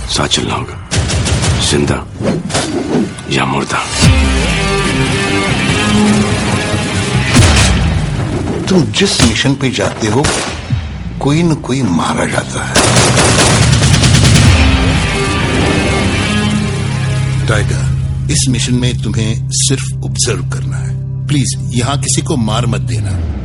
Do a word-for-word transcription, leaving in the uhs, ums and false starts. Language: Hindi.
साथ चलना होगा, जिंदा या मुर्दा। तुम जिस मिशन पे जाते हो कोई न कोई मारा जाता है। टाइगर, इस मिशन में तुम्हें सिर्फ ऑब्जर्व करना है। प्लीज यहाँ किसी को मार मत देना।